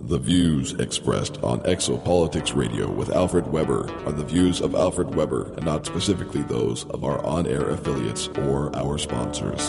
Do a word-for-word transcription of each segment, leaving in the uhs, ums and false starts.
The views expressed on Exopolitics Radio with Alfred Weber are the views of Alfred Weber and not specifically those of our on-air affiliates or our sponsors.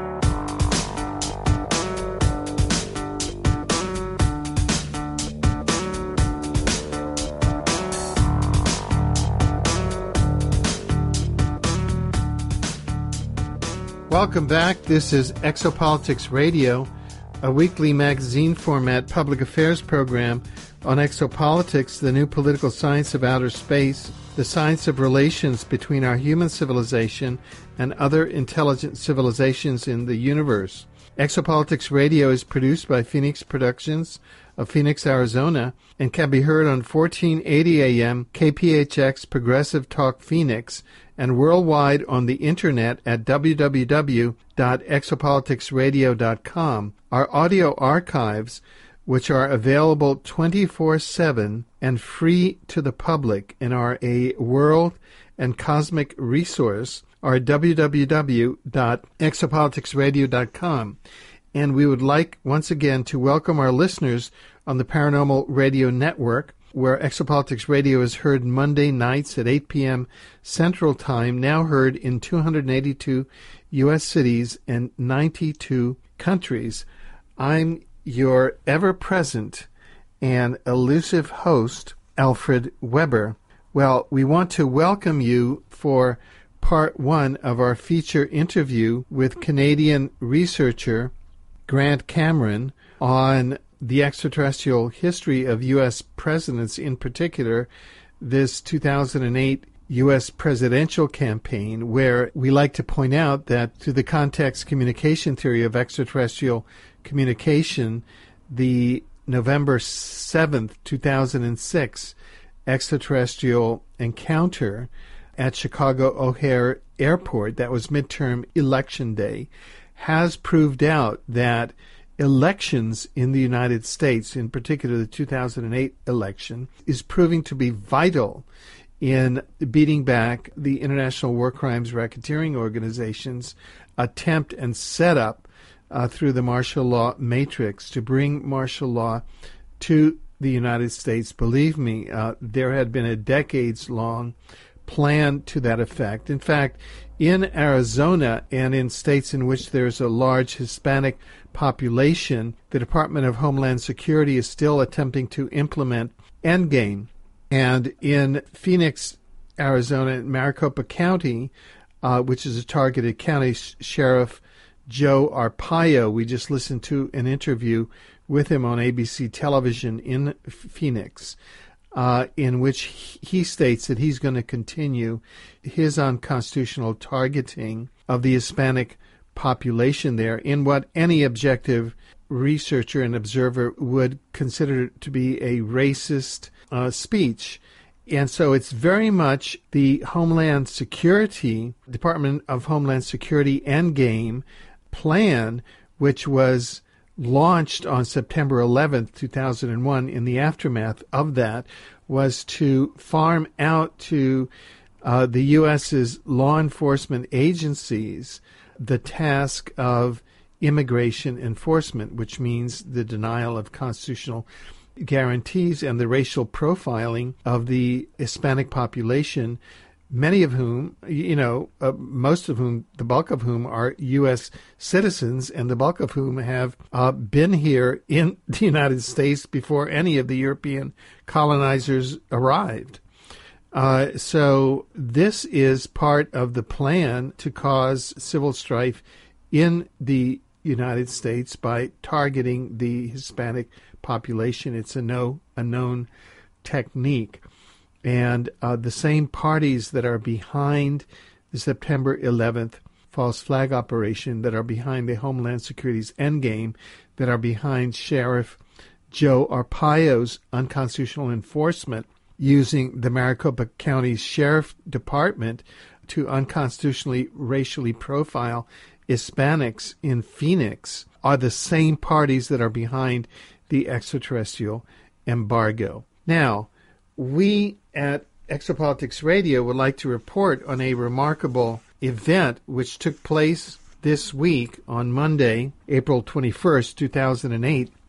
Welcome back. This is Exopolitics Radio, a weekly magazine format public affairs program on exopolitics, the new political science of outer space, the science of relations between our human civilization and other intelligent civilizations in the universe. Exopolitics Radio is produced by Phoenix Productions of Phoenix, Arizona, and can be heard on fourteen eighty A M K P H X Progressive Talk Phoenix and worldwide on the internet at w w w dot exopolitics radio dot com. Our audio archives, which are available twenty-four seven and free to the public and are a world and cosmic resource, are w w w dot exopolitics radio dot com. And we would like, once again, to welcome our listeners on the Paranormal Radio Network, where Exopolitics Radio is heard Monday nights at eight p m Central Time, now heard in two hundred eighty-two U S cities and ninety-two countries. I'm your ever-present and elusive host, Alfred Weber. Well, we want to welcome you for part one of our feature interview with Canadian researcher Grant Cameron on the extraterrestrial history of U S presidents, in particular this two thousand eight U S presidential campaign, where we like to point out that through the context communication theory of extraterrestrial communication, the November seventh, two thousand six extraterrestrial encounter at Chicago O'Hare Airport, that was midterm election day, has proved out that elections in the United States, in particular the two thousand eight election, is proving to be vital in beating back the International War Crimes Racketeering Organization's attempt and setup uh, through the martial law matrix to bring martial law to the United States. Believe me, uh, there had been a decades-long plan to that effect. In fact, in Arizona and in states in which there's a large Hispanic population, the Department of Homeland Security is still attempting to implement Endgame. And in Phoenix, Arizona, Maricopa County, uh, which is a targeted county, Sheriff Joe Arpaio, we just listened to an interview with him on A B C television in Phoenix, Uh, in which he states that he's going to continue his unconstitutional targeting of the Hispanic population there in what any objective researcher and observer would consider to be a racist uh, speech. And so it's very much the Homeland Security, Department of Homeland Security endgame plan, which was launched on September eleventh, two thousand one, in the aftermath of that, was to farm out to uh, the U S's law enforcement agencies the task of immigration enforcement, which means the denial of constitutional guarantees and the racial profiling of the Hispanic population, many of whom, you know, uh, most of whom, the bulk of whom are U S citizens, and the bulk of whom have uh, been here in the United States before any of the European colonizers arrived. Uh, so this is part of the plan to cause civil strife in the United States by targeting the Hispanic population. It's a, no, a known technique. And uh, the same parties that are behind the September eleventh false flag operation, that are behind the Homeland Security's endgame, that are behind Sheriff Joe Arpaio's unconstitutional enforcement using the Maricopa County Sheriff Department to unconstitutionally racially profile Hispanics in Phoenix, are the same parties that are behind the extraterrestrial embargo. Now, we at Exopolitics Radio would like to report on a remarkable event which took place this week on Monday, April twenty-first, two thousand eight,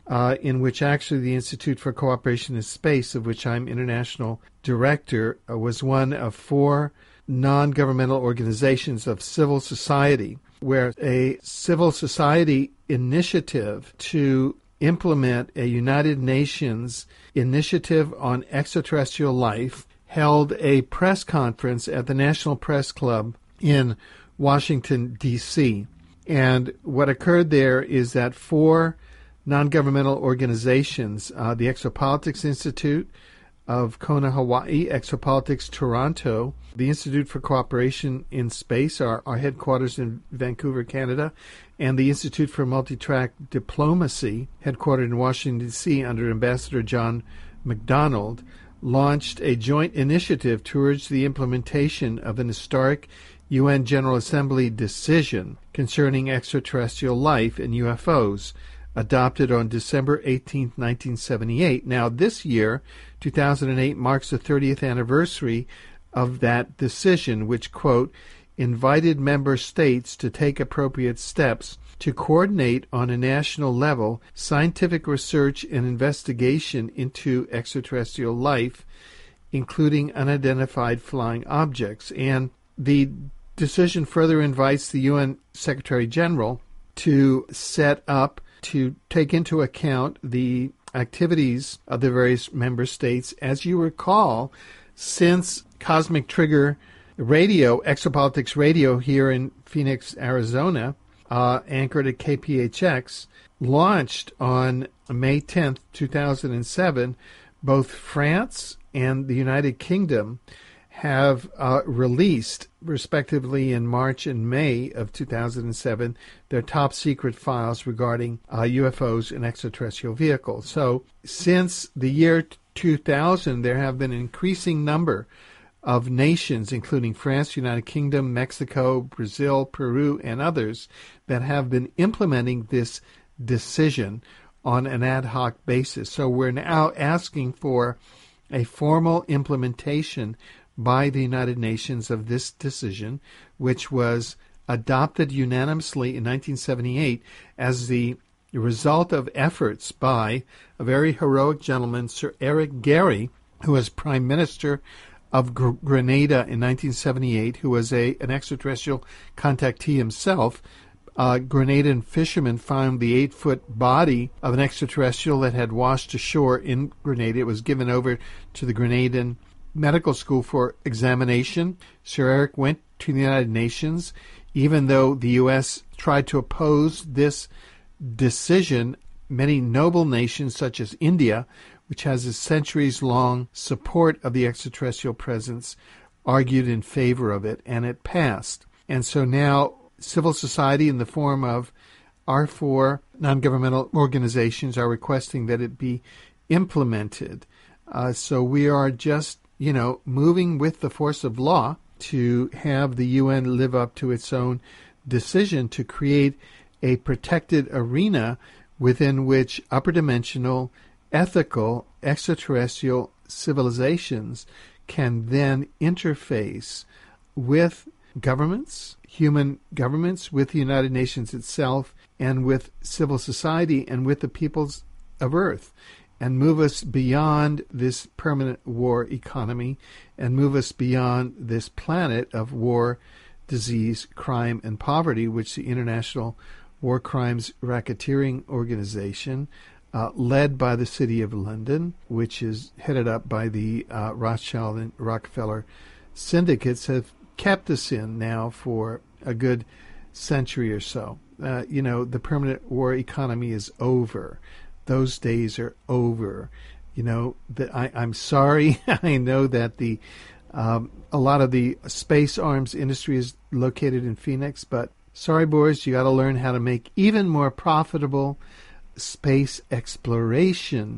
uh, in which actually the Institute for Cooperation in Space, of which I'm international director, uh, was one of four non-governmental organizations of civil society, where a civil society initiative to implement a United Nations initiative on extraterrestrial life held a press conference at the National Press Club in Washington, D C And what occurred there is that four non-governmental organizations, uh, the Exopolitics Institute of Kona, Hawaii, Exopolitics Toronto, the Institute for Cooperation in Space, our, our headquarters in Vancouver, Canada, and the Institute for Multi-Track Diplomacy, headquartered in Washington, D C under Ambassador John MacDonald, launched a joint initiative to urge the implementation of an historic U N General Assembly decision concerning extraterrestrial life and U F Os, adopted on December eighteenth, nineteen seventy-eight. Now, this year, two thousand eight, marks the thirtieth anniversary of that decision, which, quote, invited member states to take appropriate steps to coordinate on a national level scientific research and investigation into extraterrestrial life, including unidentified flying objects. And the decision further invites the U N Secretary General to set up, to take into account the activities of the various member states. As you recall, since Cosmic Trigger Radio, Exopolitics Radio here in Phoenix, Arizona, uh, anchored at K P H X, launched on May tenth, two thousand seven, both France and the United Kingdom have uh, released, respectively in March and May of two thousand seven, their top secret files regarding uh, U F Os and extraterrestrial vehicles. So since the year two thousand, there have been an increasing number of nations, including France, United Kingdom, Mexico, Brazil, Peru, and others, that have been implementing this decision on an ad hoc basis. So we're now asking for a formal implementation by the United Nations of this decision, which was adopted unanimously in nineteen seventy-eight as the result of efforts by a very heroic gentleman, Sir Eric Gehry, who was Prime Minister of Gr- Grenada in nineteen seventy-eight, who was a an extraterrestrial contactee himself. Uh, Grenadan fishermen found the eight-foot body of an extraterrestrial that had washed ashore in Grenada. It was given over to the Grenadan Medical School for examination. Sir Eric went to the United Nations, even though the U S tried to oppose this decision. Many noble nations, such as India, which has a centuries-long support of the extraterrestrial presence, argued in favor of it, and it passed. And so now civil society, in the form of our four non-governmental organizations, are requesting that it be implemented. Uh, so we are just, you know, moving with the force of law to have the U N live up to its own decision to create a protected arena within which upper dimensional, ethical, extraterrestrial civilizations can then interface with governments, human governments, with the United Nations itself, and with civil society, and with the peoples of Earth, and move us beyond this permanent war economy, and move us beyond this planet of war, disease, crime, and poverty, which the International War Crimes Racketeering Organization, uh, led by the City of London, which is headed up by the uh, Rothschild and Rockefeller syndicates, have kept us in now for a good century or so. Uh, you know, the permanent war economy is over. Those days are over. You know, the, I, I'm sorry. I know that the um, a lot of the space arms industry is located in Phoenix, but sorry, boys, you got to learn how to make even more profitable space exploration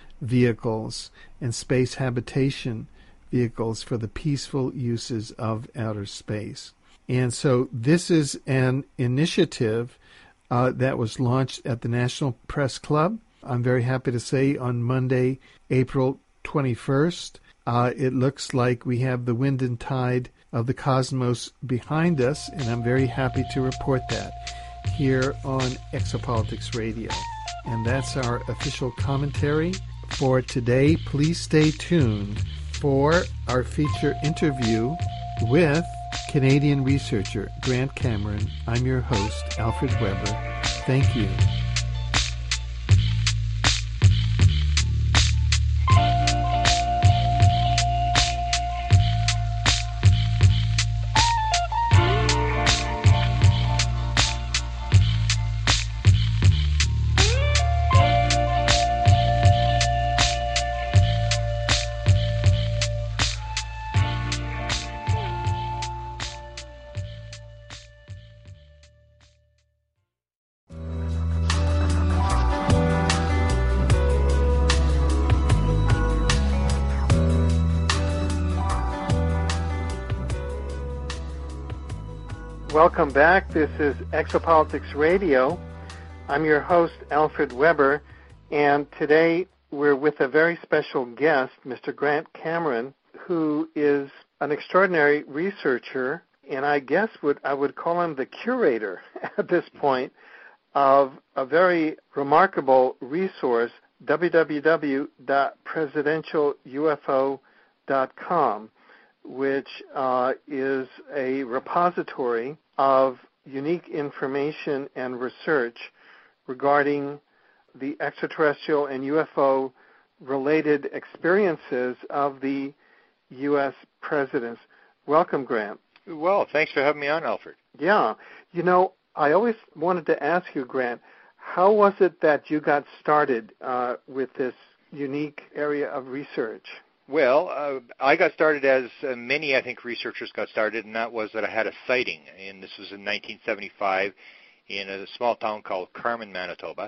vehicles and space habitation vehicles for the peaceful uses of outer space. And so this is an initiative uh, that was launched at the National Press Club. I'm very happy to say on Monday, April twenty-first, uh, it looks like we have the wind and tide of the cosmos behind us, and I'm very happy to report that here on Exopolitics Radio. And that's our official commentary for today. Please stay tuned for our feature interview with Canadian researcher Grant Cameron. I'm your host, Alfred Weber. Thank you. Welcome back. This is Exopolitics Radio. I'm your host, Alfred Weber, and today we're with a very special guest, Mister Grant Cameron, who is an extraordinary researcher, and I guess would I would call him the curator at this point of a very remarkable resource, w w w dot presidential u f o dot com, which uh, is a repository of unique information and research regarding the extraterrestrial and U F O-related experiences of the U S presidents. Welcome, Grant. Well, thanks for having me on, Alfred. Yeah. You know, I always wanted to ask you, Grant, how was it that you got started uh, with this unique area of research? Well, uh, I got started as uh, many, I think, researchers got started, and that was that I had a sighting, and this was in nineteen seventy-five in a small town called Carman, Manitoba.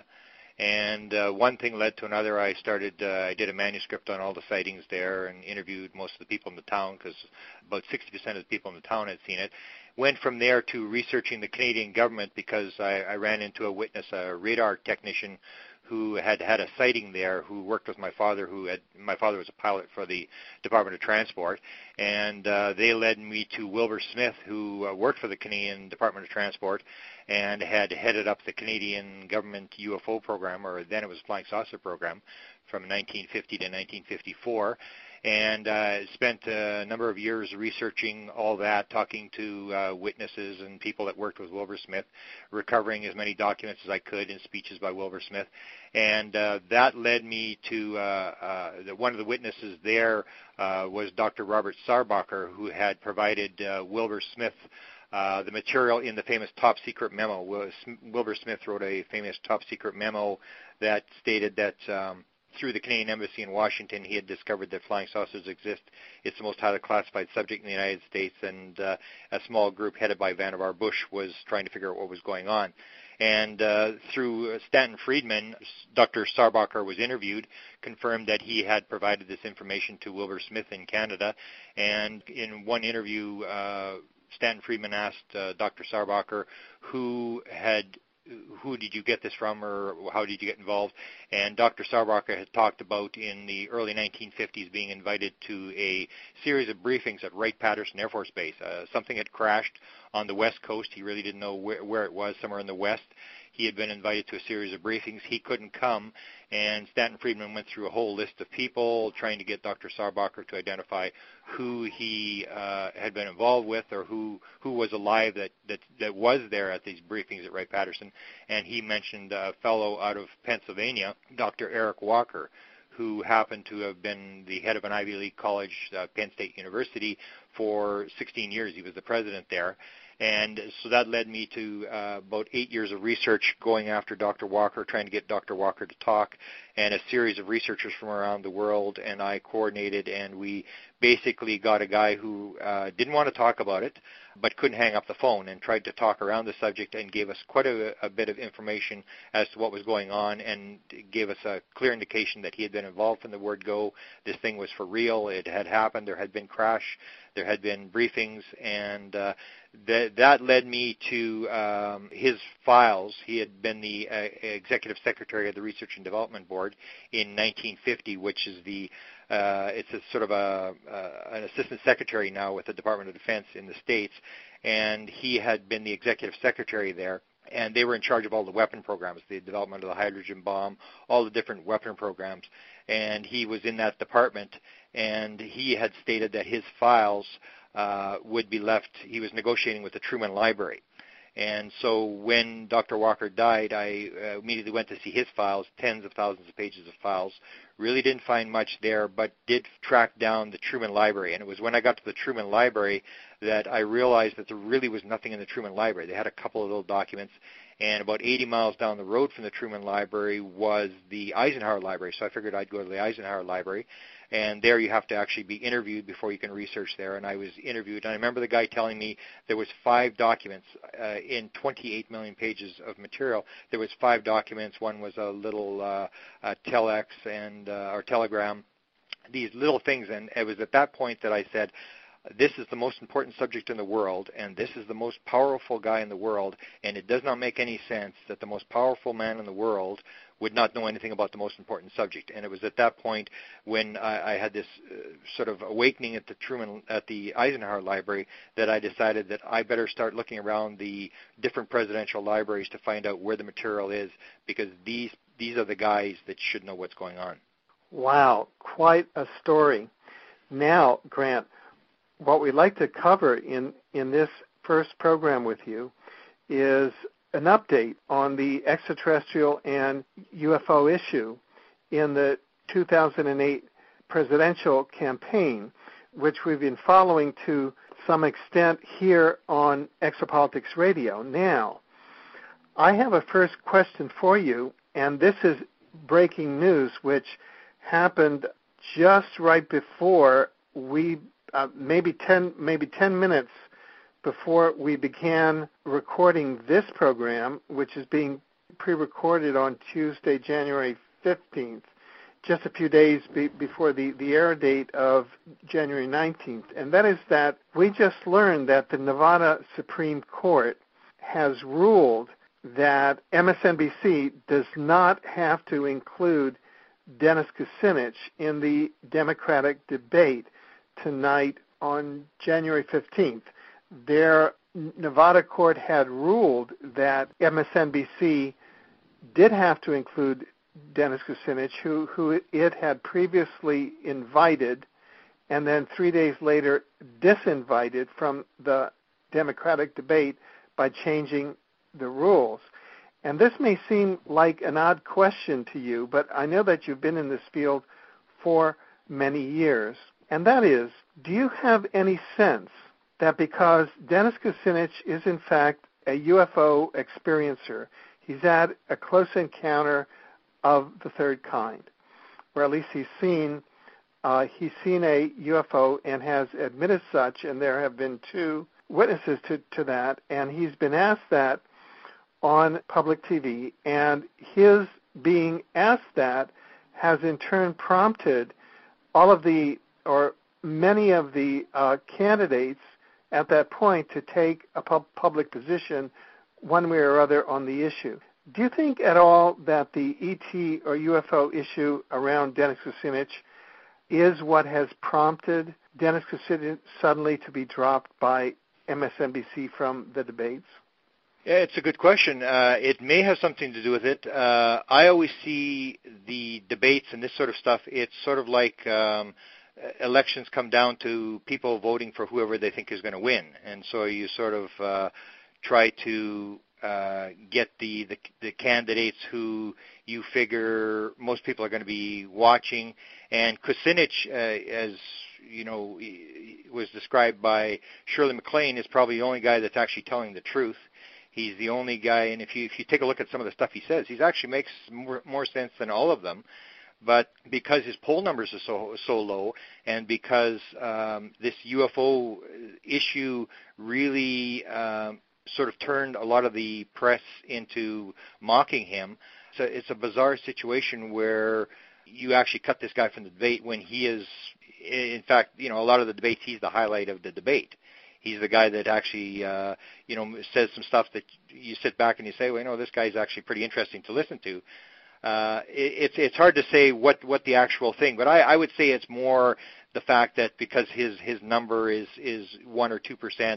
And uh, one thing led to another. I started, uh, I did a manuscript on all the sightings there and interviewed most of the people in the town because about sixty percent of the people in the town had seen it. Went from there to researching the Canadian government because I, I ran into a witness, a radar technician who had had a sighting there, who worked with my father, who had, my father was a pilot for the Department of Transport, and uh, they led me to Wilbur Smith, who uh, worked for the Canadian Department of Transport and had headed up the Canadian government U F O program, or then it was Flying Saucer program, from nineteen fifty to nineteen fifty-four, and uh, spent a number of years researching all that, talking to uh, witnesses and people that worked with Wilbur Smith, recovering as many documents as I could in speeches by Wilbur Smith. And uh, that led me to, uh, uh, the, one of the witnesses there uh, was Doctor Robert Sarbacher, who had provided uh, Wilbur Smith uh, the material in the famous top secret memo. Wilbur Smith wrote a famous top secret memo that stated that um, through the Canadian Embassy in Washington, he had discovered that flying saucers exist. It's the most highly classified subject in the United States, and uh, a small group headed by Vannevar Bush was trying to figure out what was going on. And uh, through Stanton Friedman, Doctor Sarbacher was interviewed, confirmed that he had provided this information to Wilbur Smith in Canada. And in one interview, uh, Stanton Friedman asked uh, Doctor Sarbacher who had who did you get this from, or how did you get involved? And Doctor Sarbacher had talked about in the early nineteen fifties being invited to a series of briefings at Wright-Patterson Air Force Base. Uh, something had crashed on the West Coast. He really didn't know where, where it was, somewhere in the West. He had been invited to a series of briefings. He couldn't come, and Stanton Friedman went through a whole list of people trying to get Doctor Sarbacher to identify who he uh, had been involved with or who, who was alive that, that, that was there at these briefings at Wright-Patterson. And he mentioned a fellow out of Pennsylvania, Doctor Eric Walker, who happened to have been the head of an Ivy League college, uh, Penn State University, for sixteen years. He was the president there. And so that led me to uh, about eight years of research going after Doctor Walker, trying to get Doctor Walker to talk, and a series of researchers from around the world, and I coordinated, and we basically got a guy who uh, didn't want to talk about it, but couldn't hang up the phone, and tried to talk around the subject and gave us quite a, a bit of information as to what was going on, and gave us a clear indication that he had been involved from the word go. This thing was for real. It had happened. There had been crash. There had been briefings, and uh, th- that led me to um, his files. He had been the uh, executive secretary of the Research and Development Board in nineteen fifty, which is the uh, it's a sort of a uh, an assistant secretary now with the Department of Defense in the States, and he had been the executive secretary there and they were in charge of all the weapon programs, the development of the hydrogen bomb, all the different weapon programs, and he was in that department, and he had stated that his files uh, would be left. He was negotiating with the Truman Library. And so when Doctor Walker died, I uh, immediately went to see his files, tens of thousands of pages of files. Really didn't find much there, but did track down the Truman Library. And it was when I got to the Truman Library that I realized that there really was nothing in the Truman Library. They had a couple of little documents, and about eighty miles down the road from the Truman Library was the Eisenhower Library. So I figured I'd go to the Eisenhower Library. And there you have to actually be interviewed before you can research there. And I was interviewed. And I remember the guy telling me there was five documents uh, in twenty-eight million pages of material. There was five documents. One was a little uh, uh, telex and uh, or telegram, these little things. And it was at that point that I said, this is the most important subject in the world, and this is the most powerful guy in the world, and it does not make any sense that the most powerful man in the world would not know anything about the most important subject. And it was at that point when I, I had this uh, sort of awakening at the Truman, at the Eisenhower Library, that I decided that I better start looking around the different presidential libraries to find out where the material is, because these these are the guys that should know what's going on. Wow, quite a story. Now, Grant, what we'd like to cover in, in this first program with you is an update on the extraterrestrial and U F O issue in the two thousand eight presidential campaign, which we've been following to some extent here on Exopolitics Radio. Now, I have a first question for you, and this is breaking news, which happened just right before we Uh, maybe ten, maybe ten minutes before we began recording this program, which is being pre-recorded on Tuesday, January fifteenth, just a few days be- before the, the air date of January nineteenth. And that is that we just learned that the Nevada Supreme Court has ruled that M S N B C does not have to include Dennis Kucinich in the Democratic debate tonight on January fifteenth. Their Nevada court had ruled that M S N B C did have to include Dennis Kucinich, who, who it had previously invited and then three days later disinvited from the Democratic debate by changing the rules. And this may seem like an odd question to you, but I know that you've been in this field for many years. And that is, do you have any sense that because Dennis Kucinich is in fact a U F O experiencer, he's had a close encounter of the third kind, or at least he's seen uh, he's seen a U F O and has admitted such, and there have been two witnesses to, to that, and he's been asked that on public T V, and his being asked that has in turn prompted all of the or many of the uh, candidates at that point to take a pub- public position one way or other on the issue. Do you think at all that the E T or U F O issue around Dennis Kucinich is what has prompted Dennis Kucinich suddenly to be dropped by M S N B C from the debates? Yeah, it's a good question. Uh, it may have something to do with it. Uh, I always see the debates and this sort of stuff, it's sort of like um, elections come down to people voting for whoever they think is going to win. And so you sort of uh, try to uh, get the, the, the candidates who you figure most people are going to be watching. And Kucinich, uh, as you know, was described by Shirley MacLaine, is probably the only guy that's actually telling the truth. He's the only guy, and if you if you take a look at some of the stuff he says, he actually makes more, more sense than all of them. But because his poll numbers are so so low, and because um, this U F O issue really um, sort of turned a lot of the press into mocking him, so it's a bizarre situation where you actually cut this guy from the debate when he is, in fact, you know, a lot of the debates, he's the highlight of the debate. He's the guy that actually, uh, you know, says some stuff that you sit back and you say, well, you know, this guy's actually pretty interesting to listen to. Uh, it, it's it's hard to say what, what the actual thing, but I, I would say it's more the fact that because his, his number is, is one or two percent,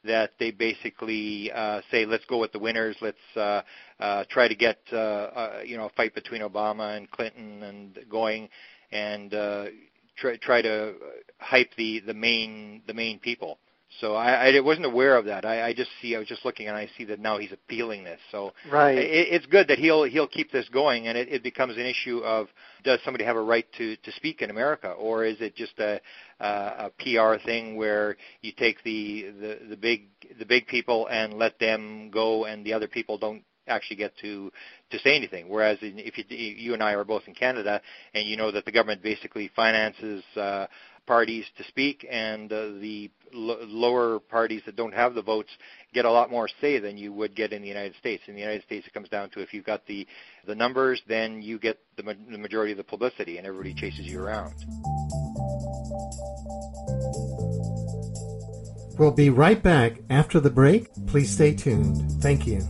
that they basically uh, say, let's go with the winners, let's uh, uh, try to get uh, uh, you know a fight between Obama and Clinton and going, and uh, try try to hype the, the main the main people. So I, I wasn't aware of that. I, I just see. I was just looking, and I see that now he's appealing this. So right. it, it's good that he'll he'll keep this going, and it, it becomes an issue of, does somebody have a right to, to speak in America, or is it just a, a P R thing where you take the, the, the big the big people and let them go, and the other people don't actually get to to say anything? Whereas in, if you you and I are both in Canada, and you know that the government basically finances Uh, parties to speak, and uh, the l- lower parties that don't have the votes get a lot more say than you would get in the United States. In the United States, it comes down to, if you've got the, the numbers, then you get the, ma- the majority of the publicity, and everybody chases you around. We'll be right back after the break. Please stay tuned. Thank you.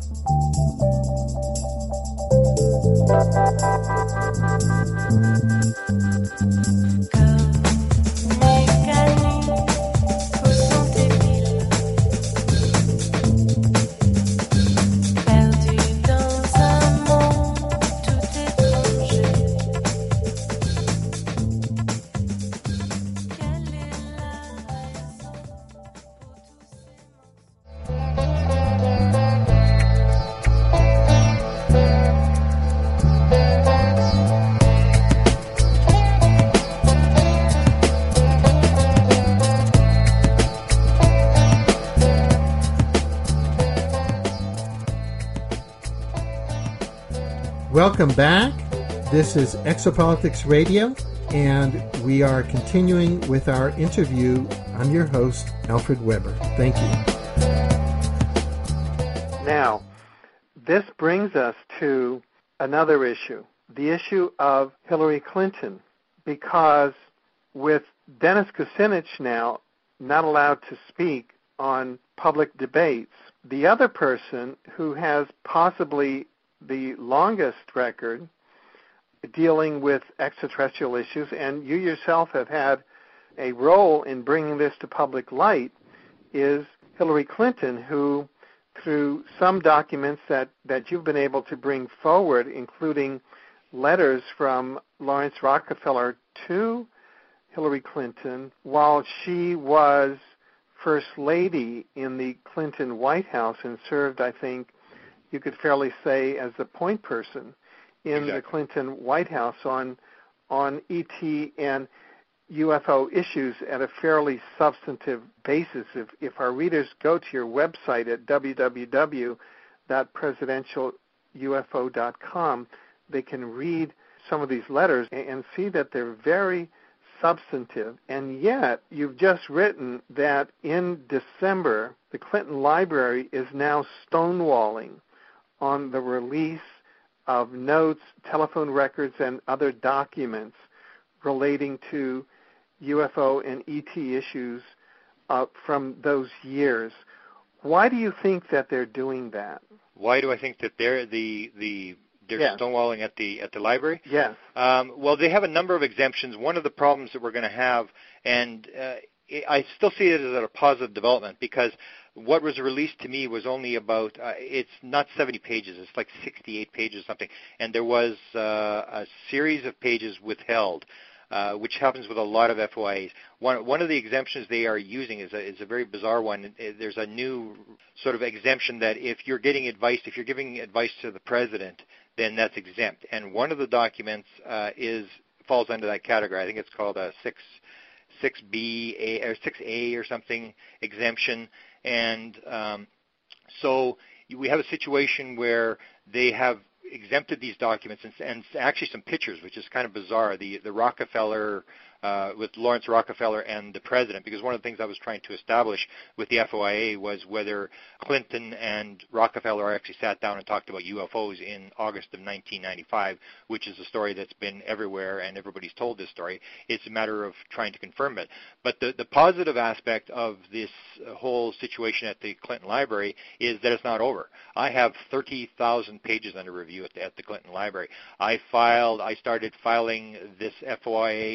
Welcome back. This is Exopolitics Radio, and we are continuing with our interview. I'm your host, Alfred Weber. Thank you. Now, this brings us to another issue, the issue of Hillary Clinton, because with Dennis Kucinich now not allowed to speak on public debates, the other person who has possibly the longest record dealing with extraterrestrial issues, and you yourself have had a role in bringing this to public light, is Hillary Clinton, who, through some documents that, that you've been able to bring forward, including letters from Lawrence Rockefeller to Hillary Clinton while she was First Lady in the Clinton White House and served, I think, you could fairly say, as the point person in exactly. the Clinton White House on on E T and U F O issues at a fairly substantive basis. If, if our readers go to your website at w w w dot presidential u f o dot com, they can read some of these letters and, and see that they're very substantive. And yet, you've just written that in December, the Clinton Library is now stonewalling on the release of notes, telephone records, and other documents relating to U F O and E T issues uh, from those years. Why do you think that they're doing that? Why do I think that they're the the they're yes. stonewalling at the at the library? Yes. Um, well, they have a number of exemptions. One of the problems that we're going to have, and uh, I still see it as a positive development, because what was released to me was only about, uh, it's not seventy pages, it's like sixty-eight pages or something, and there was uh, a series of pages withheld, uh, which happens with a lot of F O I As. One, one of the exemptions they are using is a, is a very bizarre one. There's a new sort of exemption that if you're getting advice, if you're giving advice to the president, then that's exempt. And one of the documents uh, is falls under that category. I think it's called a six. six B A or six A or something exemption, and um, so we have a situation where they have exempted these documents, and, and actually some pictures, which is kind of bizarre. The the Rockefeller uh, with Lawrence Rockefeller and the president, because one of the things I was trying to establish with the F O I A was whether Clinton and Rockefeller actually sat down and talked about U F Os in August of nineteen ninety-five, which is a story that's been everywhere and everybody's told this story. It's a matter of trying to confirm it. But the, the positive aspect of this whole situation at the Clinton Library is that it's not over. I have thirty thousand pages under review at the, at the Clinton Library. I filed, I started filing this F O I A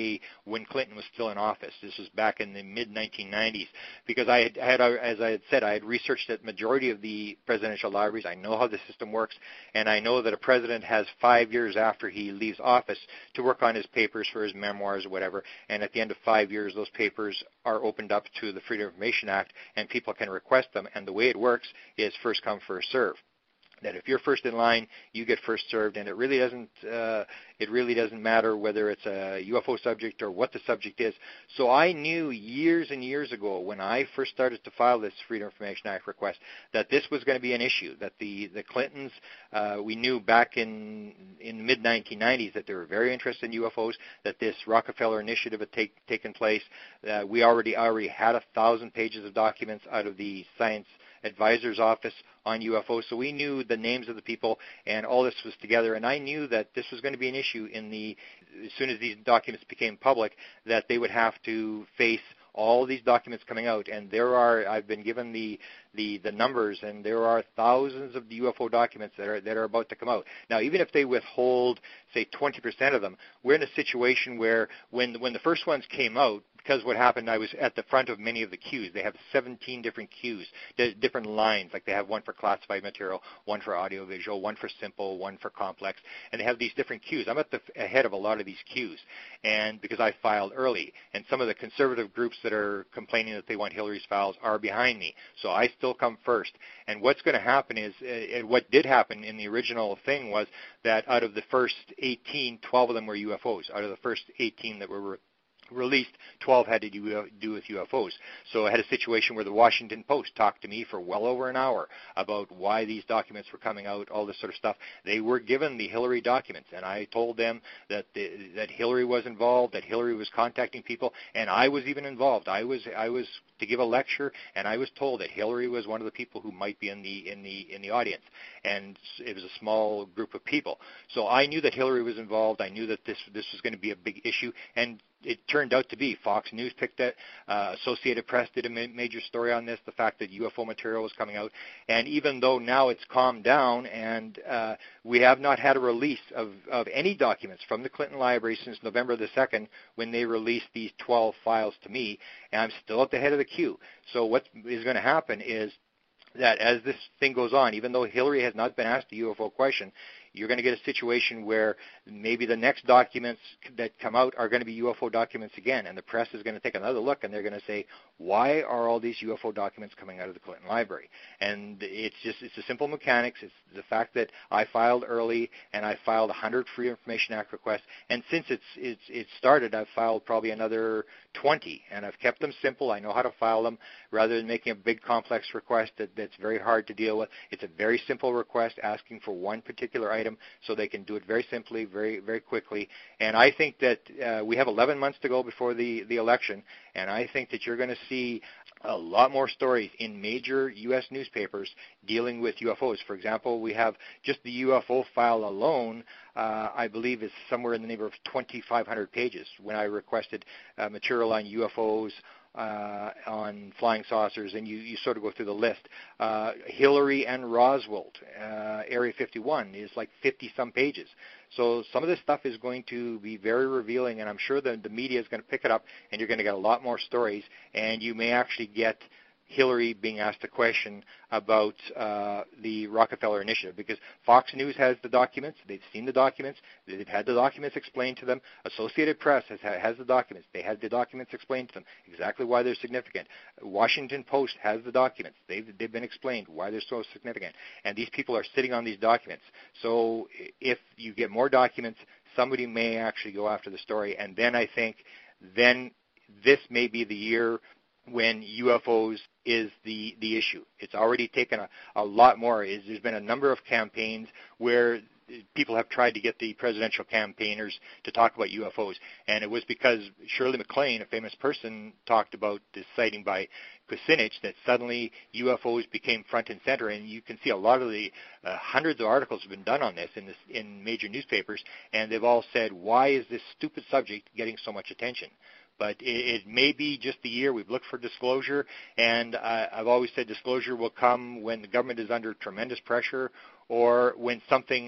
when Clinton was still in office. This was back in the mid nineteen nineties, because I had, I had, as I had said, I had researched that majority of the presidential libraries. I know how the system works, and I know that a president has five years after he leaves office to work on his papers for his memoirs or whatever, and at the end of five years, those papers are opened up to the Freedom of Information Act, and people can request them, and the way it works is first come, first serve. That if you're first in line, you get first served, and it really doesn't uh, it really doesn't matter whether it's a U F O subject or what the subject is. So I knew years and years ago when I first started to file this Freedom of Information Act request that this was going to be an issue, that the, the Clintons, uh, we knew back in, in the mid nineteen nineties that they were very interested in U F Os, that this Rockefeller Initiative had take, taken place. Uh, we already, already had a thousand pages of documents out of the Science Advisor's Office on U F Os, so we knew the names of the people, and all this was together, and I knew that this was going to be an issue in the, as soon as these documents became public, that they would have to face all these documents coming out, and there are, I've been given the, the, the numbers, and there are thousands of U F O documents that are, that are about to come out. Now, even if they withhold, say, twenty percent of them, we're in a situation where when, when the first ones came out, because what happened, I was at the front of many of the queues. They have seventeen different queues, different lines. Like they have one for classified material, one for audiovisual, one for simple, one for complex, and they have these different queues. I'm at the head of a lot of these queues, and because I filed early, and some of the conservative groups that are complaining that they want Hillary's files are behind me, so I still come first. And what's going to happen is, uh, what did happen in the original thing was that out of the first eighteen, twelve of them were U F Os. Out of the first eighteen that were released, twelve had to do, do with U F Os. So I had a situation where the Washington Post talked to me for well over an hour about why these documents were coming out, all this sort of stuff. They were given the Hillary documents, and I told them that the, that Hillary was involved, that Hillary was contacting people, and I was even involved. I was I was to give a lecture, and I was told that Hillary was one of the people who might be in the in the in the audience, and it was a small group of people. So I knew that Hillary was involved. I knew that this this was going to be a big issue, and it turned out to be. Fox News picked it. Uh, Associated Press did a ma- major story on this, the fact that U F O material was coming out. And even though now it's calmed down and uh, we have not had a release of, of any documents from the Clinton Library since November the second when they released these twelve files to me, and I'm still at the head of the queue. So what is going to happen is that as this thing goes on, even though Hillary has not been asked a U F O question, you're going to get a situation where maybe the next documents that come out are going to be U F O documents again, and the press is going to take another look, and they're going to say, why are all these U F O documents coming out of the Clinton Library? And it's just, it's a simple mechanics. It's the fact that I filed early, and I filed one hundred Freedom of Information Act requests, and since it's, it's, it started, I've filed probably another twenty, and I've kept them simple. I know how to file them, rather than making a big complex request that, that's very hard to deal with. It's a very simple request asking for one particular item, so they can do it very simply, very very quickly. And I think that uh, we have eleven months to go before the, the election, and I think that you're going to see a lot more stories in major U S newspapers dealing with U F Os. For example, we have just the U F O file alone, uh, I believe is somewhere in the neighborhood of twenty-five hundred pages when I requested uh, material on U F Os, Uh, on flying saucers, and you, you sort of go through the list. Uh, Hillary and Roswell, uh, Area fifty-one, is like fifty-some pages. So some of this stuff is going to be very revealing, and I'm sure that the media is going to pick it up, and you're going to get a lot more stories, and you may actually get Hillary being asked a question about uh, the Rockefeller Initiative, because Fox News has the documents. They've seen the documents. They've had the documents explained to them. Associated Press has, has the documents. They had the documents explained to them, exactly why they're significant. Washington Post has the documents. They've, they've been explained why they're so significant. And these people are sitting on these documents. So if you get more documents, somebody may actually go after the story. And then I think then this may be the year when U F Os is the, the issue. It's already taken a, a lot more. Is There's been a number of campaigns where people have tried to get the presidential campaigners to talk about U F Os, and it was because Shirley MacLaine, a famous person, talked about this sighting by Kucinich that suddenly U F Os became front and center, and you can see a lot of the uh, hundreds of articles have been done on this in, this in major newspapers, and they've all said, why is this stupid subject getting so much attention? But it, it may be just the year. We've looked for disclosure, and uh, I've always said disclosure will come when the government is under tremendous pressure or when something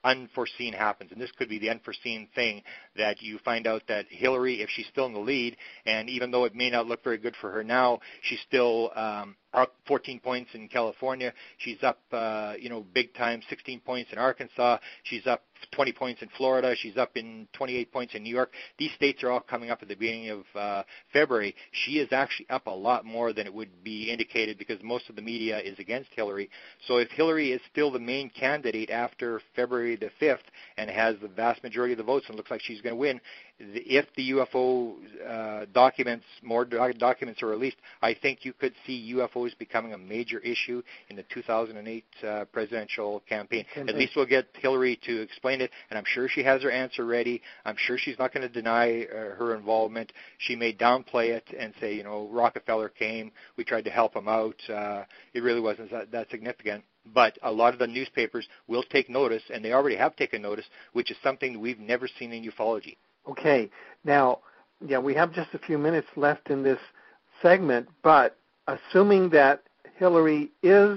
unforeseen happens. And this could be the unforeseen thing that you find out that Hillary, if she's still in the lead, and even though it may not look very good for her now, she's still um, up fourteen points in California. She's up, uh, you know, big time, sixteen points in Arkansas. She's up twenty points in Florida. She's up in twenty-eight points in New York. These states are all coming up at the beginning of uh, February. She is actually up a lot more than it would be indicated because most of the media is against Hillary. So if Hillary is still the main candidate after February the fifth and has the vast majority of the votes and looks like she's going to win, if the U F O uh, documents, more do- documents are released, I think you could see U F Os becoming a major issue in the two thousand eight uh, presidential campaign. campaign. At least we'll get Hillary to explain it, and I'm sure she has her answer ready. I'm sure she's not going to deny uh, her involvement. She may downplay it and say, you know, Rockefeller came, we tried to help him out. Uh, it really wasn't that, that significant. But a lot of the newspapers will take notice, and they already have taken notice, which is something we've never seen in ufology. Okay. Now, yeah, we have just a few minutes left in this segment, but assuming that Hillary is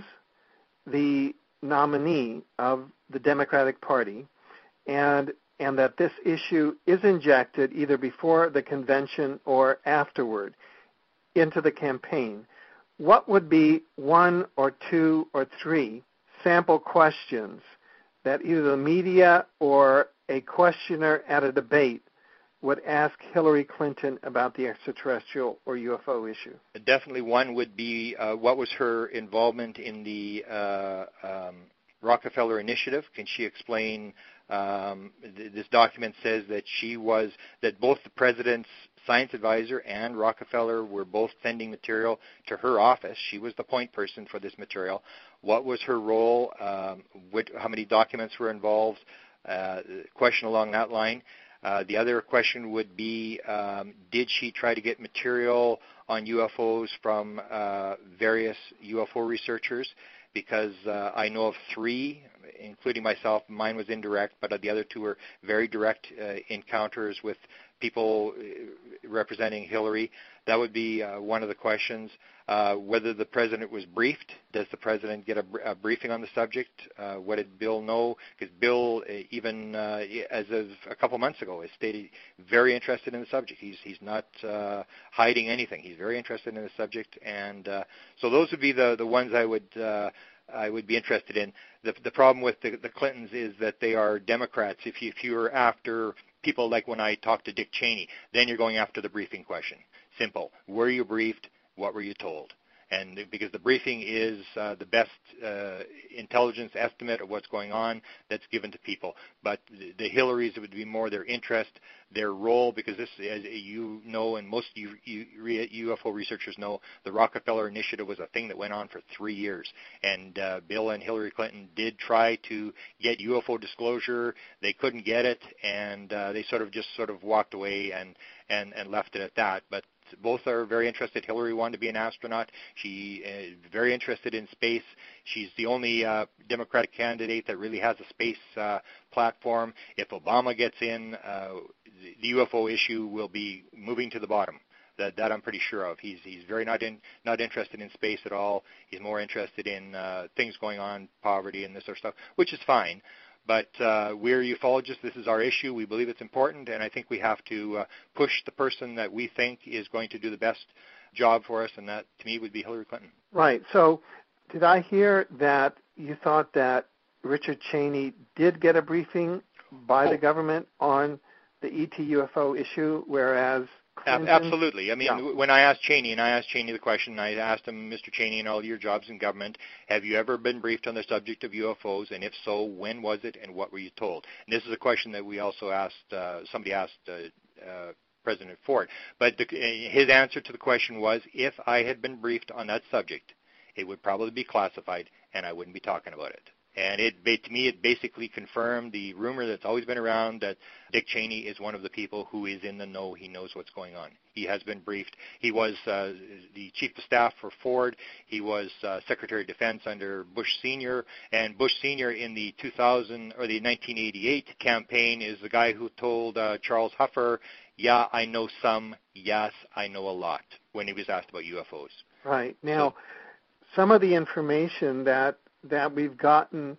the nominee of the Democratic Party and and that this issue is injected either before the convention or afterward into the campaign, what would be one or two or three sample questions that either the media or a questioner at a debate would ask Hillary Clinton about the extraterrestrial or U F O issue? Definitely one would be uh, what was her involvement in the uh, um, Rockefeller Initiative? Can she explain, um, th- this document says that she was, that both the president's science advisor and Rockefeller were both sending material to her office. She was the point person for this material. What was her role? Um, what, how many documents were involved? Uh, question along that line. Uh, the other question would be, um, did she try to get material on U F Os from uh, various U F O researchers? Because uh, I know of three, including myself. Mine was indirect, but the other two were very direct uh, encounters with people representing Hillary. That would be uh, one of the questions. Uh, whether the president was briefed. Does the president get a, a briefing on the subject? Uh, what did Bill know? Because Bill, uh, even uh, as of a couple months ago, has stated very interested in the subject. He's he's not uh, hiding anything. He's very interested in the subject, and uh, so those would be the the ones I would uh, I would be interested in. The the problem with the, the Clintons is that they are Democrats. If you if you're after people like when I talked to Dick Cheney, then you're going after the briefing question. Simple. Were you briefed? What were you told? And because the briefing is uh, the best uh, intelligence estimate of what's going on that's given to people. But the, the Hillarys, it would be more their interest, their role, because this, as you know, and most U, U, U F O researchers know, the Rockefeller Initiative was a thing that went on for three years. And uh, Bill and Hillary Clinton did try to get U F O disclosure. They couldn't get it, and uh, they sort of just sort of walked away and, and, and left it at that. But both are very interested. Hillary wanted to be an astronaut. She is very interested in space. She's the only uh, Democratic candidate that really has a space uh, platform. If Obama gets in, uh, the U F O issue will be moving to the bottom. That, that I'm pretty sure of. He's he's very not in not interested in space at all. He's more interested in uh, things going on, poverty and this sort of stuff, which is fine. But uh, we're ufologists. This is our issue. We believe it's important, and I think we have to uh, push the person that we think is going to do the best job for us, and that, to me, would be Hillary Clinton. Right. So did I hear that you thought that Richard Cheney did get a briefing by oh. the government on the E T U F O issue, whereas Clinton? Absolutely. I mean, yeah. when I asked Cheney, and I asked Cheney the question, I asked him, Mister Cheney, in all your jobs in government, have you ever been briefed on the subject of U F Os? And if so, when was it, and what were you told? And this is a question that we also asked, uh, somebody asked uh, uh, President Ford. But the, his answer to the question was, if I had been briefed on that subject, it would probably be classified, and I wouldn't be talking about it. And it, to me, it basically confirmed the rumor that's always been around that Dick Cheney is one of the people who is in the know. He knows what's going on. He has been briefed. He was uh, the chief of staff for Ford. He was uh, Secretary of Defense under Bush Senior And Bush Senior in the two thousand or the nineteen eighty-eight campaign is the guy who told uh, Charles Huffer, "Yeah, I know some. Yes, I know a lot," when he was asked about U F Os. Right. Now, so, some of the information that that we've gotten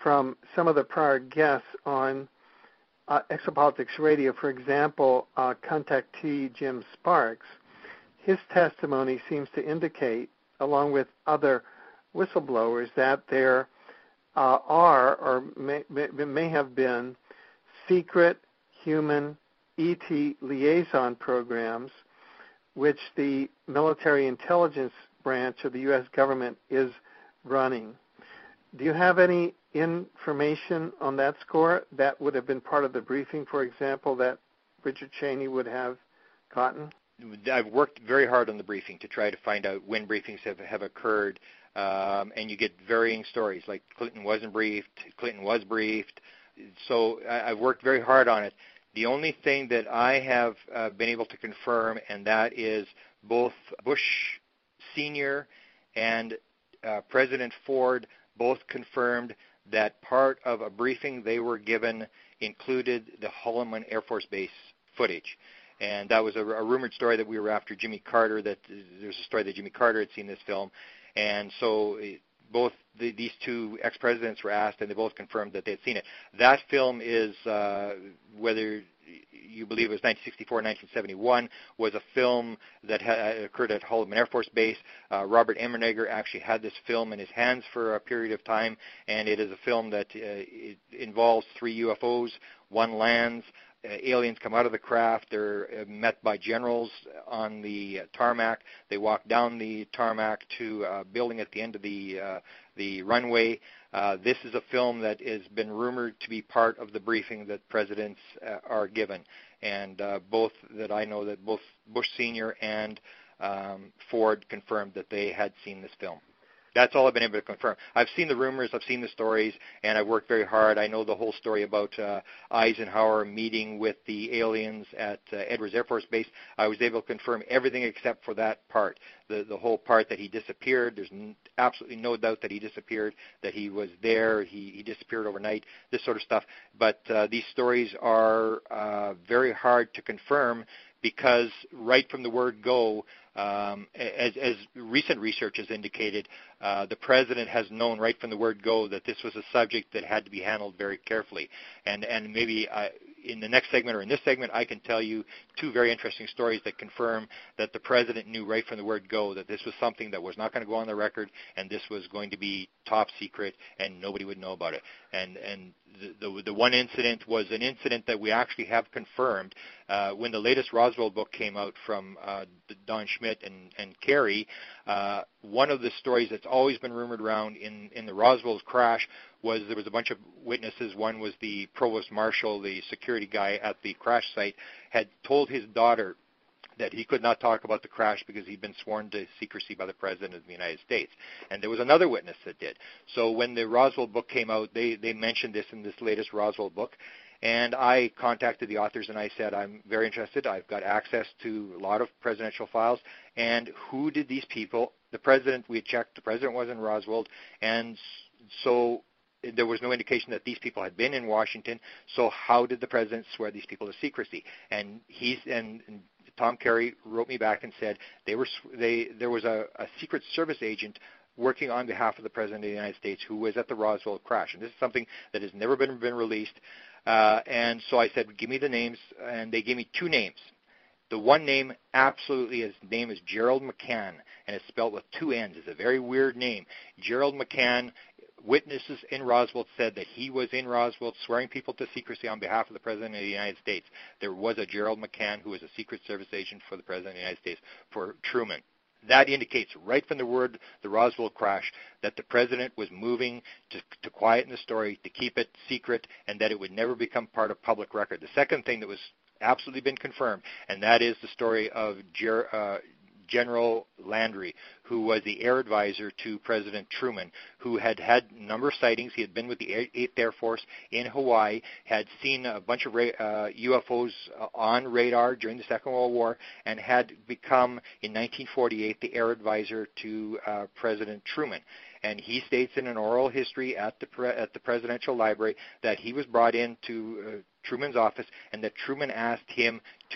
from some of the prior guests on uh, Exopolitics Radio. For example, uh, contactee Jim Sparks, his testimony seems to indicate, along with other whistleblowers, that there uh, are or may, may, may have been secret human E T liaison programs which the military intelligence branch of the U S government is running. Do you have any information on that score that would have been part of the briefing, for example, that Richard Cheney would have gotten? I've worked very hard on the briefing to try to find out when briefings have, have occurred, um, and you get varying stories, like Clinton wasn't briefed, Clinton was briefed. So I, I've worked very hard on it. The only thing that I have uh, been able to confirm, and that is both Bush Senior and uh, President Ford both confirmed that part of a briefing they were given included the Holloman Air Force Base footage. And that was a, a rumored story that we were after Jimmy Carter, that there's a story that Jimmy Carter had seen this film. And so both the, these two ex-presidents were asked, and they both confirmed that they had seen it. That film is, uh, whether you believe it was nineteen sixty-four or nineteen seventy-one, was a film that ha- occurred at Holloman Air Force Base. Uh, Robert Emmenegger actually had this film in his hands for a period of time, and it is a film that uh, it involves three U F Os. One lands. Uh, aliens come out of the craft. They're uh, met by generals on the uh, tarmac. They walk down the tarmac to a building at the end of the uh, the runway. Uh, this is a film that has been rumored to be part of the briefing that presidents uh, are given, and uh, both that I know that both Bush Senior and um, Ford confirmed that they had seen this film. That's all I've been able to confirm. I've seen the rumors, I've seen the stories, and I've worked very hard. I know the whole story about uh, Eisenhower meeting with the aliens at uh, Edwards Air Force Base. I was able to confirm everything except for that part, the the whole part that he disappeared. There's n- absolutely no doubt that he disappeared, that he was there, he, he disappeared overnight, this sort of stuff. But uh, these stories are uh, very hard to confirm, because right from the word go, um, as, as recent research has indicated, uh, the president has known right from the word go that this was a subject that had to be handled very carefully. And, and maybe uh, in the next segment or in this segment, I can tell you two very interesting stories that confirm that the president knew right from the word go that this was something that was not going to go on the record, and this was going to be top secret, and nobody would know about it. And, and the, the, the one incident was an incident that we actually have confirmed. Uh, when the latest Roswell book came out from uh, Don Schmidt and, and Kerry, uh, one of the stories that's always been rumored around in, in the Roswell's crash was there was a bunch of witnesses. One was the provost marshal, the security guy at the crash site, had told his daughter that he could not talk about the crash because he'd been sworn to secrecy by the President of the United States. And there was another witness that did. So when the Roswell book came out, they, they mentioned this in this latest Roswell book. And I contacted the authors and I said, I'm very interested. I've got access to a lot of presidential files. And who did these people? The President, we had checked, the President was in Roswell. And so there was no indication that these people had been in Washington. So how did the President swear these people to secrecy? And he's and, and Tom Kerry wrote me back and said they were they there was a, a Secret Service agent working on behalf of the President of the United States who was at the Roswell crash. And this is something that has never been been released. Uh, and so I said, give me the names, and they gave me two names. The one name, absolutely, his name is Gerald McCann, and it's spelled with two N's. It's a very weird name. Gerald McCann. Witnesses in Roswell said that he was in Roswell swearing people to secrecy on behalf of the President of the United States. There was a Gerald McCann who was a Secret Service agent for the President of the United States, for Truman. That indicates right from the word, the Roswell crash, that the President was moving to, to quieten the story, to keep it secret, and that it would never become part of public record. The second thing that was absolutely been confirmed, and that is the story of Ger, uh, General Landry, who was the air advisor to President Truman, who had had a number of sightings. He had been with the eighth Air Force in Hawaii, had seen a bunch of uh, U F Os on radar during the Second World War, and had become, in nineteen forty-eight, the air advisor to uh, President Truman. And he states in an oral history at the pre- at the Presidential Library that he was brought into uh, Truman's office, and that Truman asked him to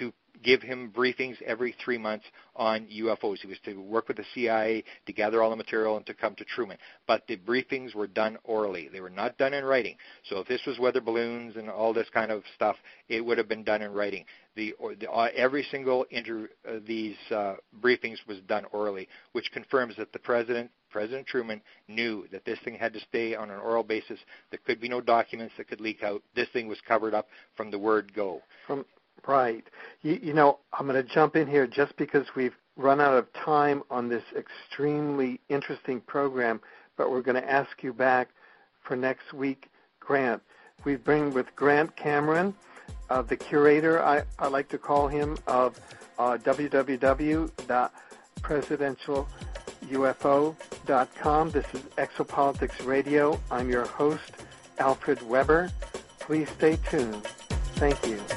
give him briefings every three months on U F Os. He was to work with the C I A to gather all the material and to come to Truman. But the briefings were done orally. They were not done in writing. So if this was weather balloons and all this kind of stuff, it would have been done in writing. The, or the uh, every single inter uh, these uh, briefings was done orally, which confirms that the president, President Truman, knew that this thing had to stay on an oral basis. There could be no documents that could leak out. This thing was covered up from the word go. From right. You, you know, I'm going to jump in here just because we've run out of time on this extremely interesting program, but we're going to ask you back for next week, Grant. We bring with Grant Cameron, uh, the curator, I, I like to call him, of uh, w w w dot presidential u f o dot com. This is Exopolitics Radio. I'm your host, Alfred Weber. Please stay tuned. Thank you.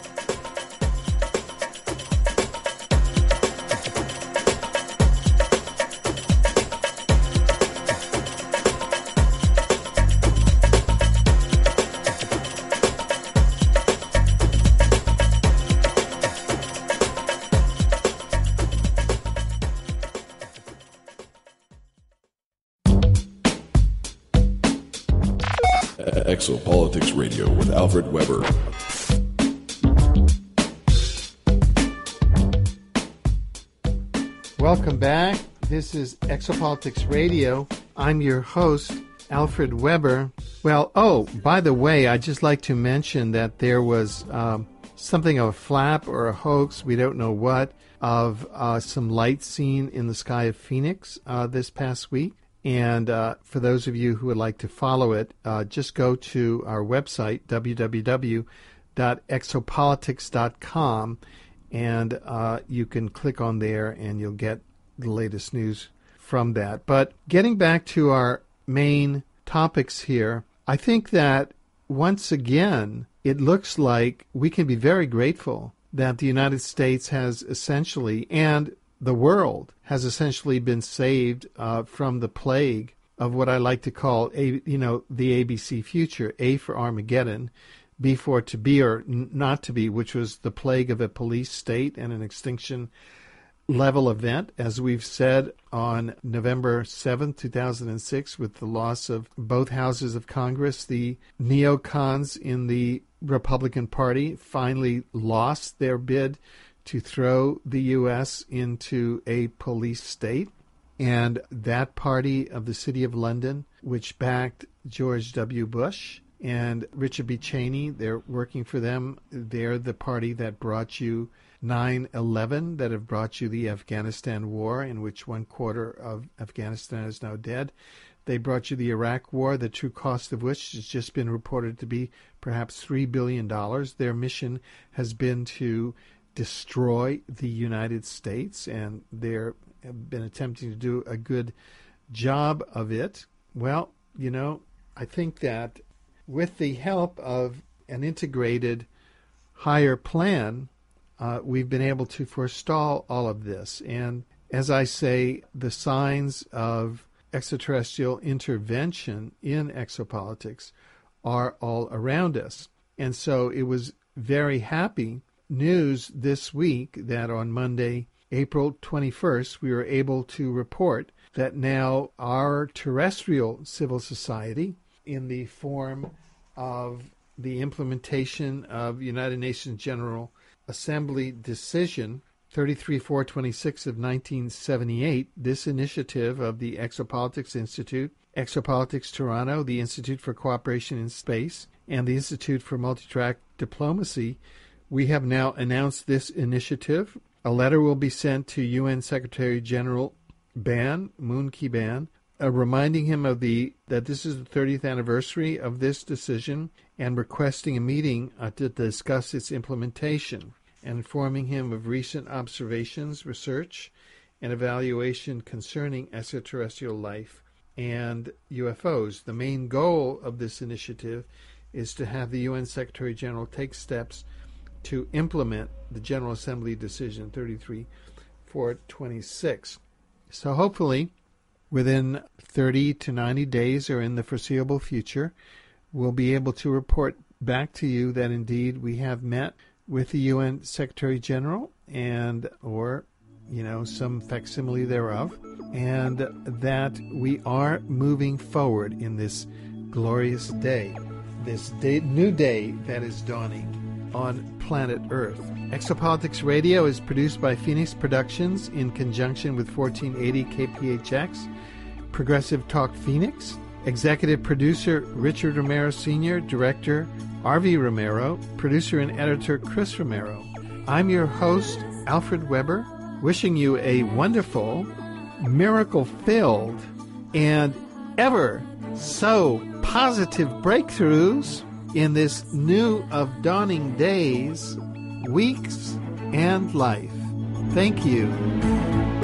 Exopolitics Radio with Alfred Weber. Welcome back. This is Exopolitics Radio. I'm your host, Alfred Weber. Well, oh, by the way, I'd just like to mention that there was um, something of a flap or a hoax, we don't know what, of uh, some light seen in the sky of Phoenix uh, this past week. And uh, for those of you who would like to follow it, uh, just go to our website, w w w dot exopolitics dot com, and uh, you can click on there and you'll get the latest news from that. But getting back to our main topics here, I think that once again, it looks like we can be very grateful that the United States has essentially, and the world has essentially been saved uh, from the plague of what I like to call, a, you know, the A B C future. A for Armageddon, B for to be or n- not to be, which was the plague of a police state and an extinction level event, as we've said on November seventh, two thousand six, with the loss of both houses of Congress. The neocons in the Republican Party finally lost their bid to throw the U S into a police state. And that party of the City of London, which backed George W. Bush and Richard B. Cheney, they're working for them. They're the party that brought you nine eleven, that have brought you the Afghanistan war, in which one quarter of Afghanistan is now dead. They brought you the Iraq war, the true cost of which has just been reported to be perhaps three billion dollars. Their mission has been to destroy the United States, and they've been attempting to do a good job of it. Well, you know, I think that with the help of an integrated higher plan, uh, we've been able to forestall all of this. And as I say, the signs of extraterrestrial intervention in exopolitics are all around us. And so it was very happy news this week that on Monday, April twenty-first, we were able to report that now our terrestrial civil society, in the form of the implementation of United Nations General Assembly Decision thirty-three four twenty-six of nineteen seventy-eight, this initiative of the Exopolitics Institute, Exopolitics Toronto, the Institute for Cooperation in Space, and the Institute for Multitrack Diplomacy, we have now announced this initiative. A letter will be sent to U N Secretary General Ban, Moon Ki-ban, uh, reminding him of the that this is the thirtieth anniversary of this decision and requesting a meeting uh, to discuss its implementation, and informing him of recent observations, research, and evaluation concerning extraterrestrial life and U F Os. The main goal of this initiative is to have the U N Secretary General take steps to implement the General Assembly Decision thirty-three four twenty-six. So hopefully, within thirty to ninety days or in the foreseeable future, we'll be able to report back to you that indeed we have met with the U N Secretary General and or, you know, some facsimile thereof, and that we are moving forward in this glorious day, this day, new day that is dawning on planet Earth. Exopolitics Radio is produced by Phoenix Productions in conjunction with fourteen eighty K P H X, Progressive Talk Phoenix. Executive producer Richard Romero Senior, director R V Romero, producer and editor Chris Romero. I'm your host, Alfred Weber, wishing you a wonderful, miracle-filled, and ever so positive breakthroughs in this new of dawning days, weeks, and life. Thank you.